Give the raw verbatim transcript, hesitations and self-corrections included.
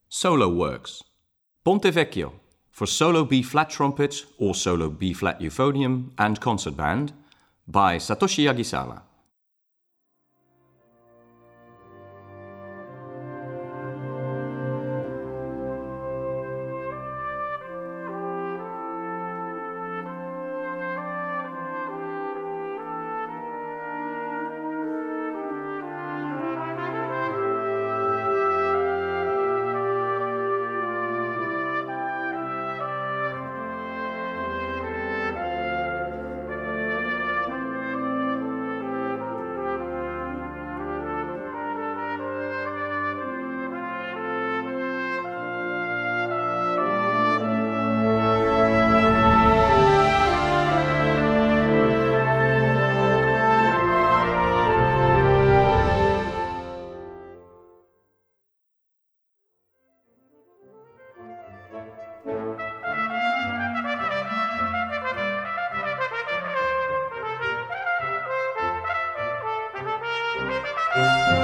Solo works. Ponte Vecchio for solo B-flat trumpet or solo B-flat euphonium and concert band by Satoshi Yagisawa. Thank you.